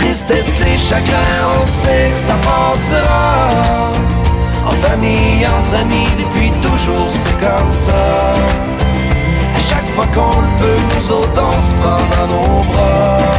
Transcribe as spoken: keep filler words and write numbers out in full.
tristesse, les chagrins, on sait que ça passera. En famille, entre amis, depuis toujours c'est comme ça. À chaque fois qu'on le peut, nous autres on se prend dans nos bras.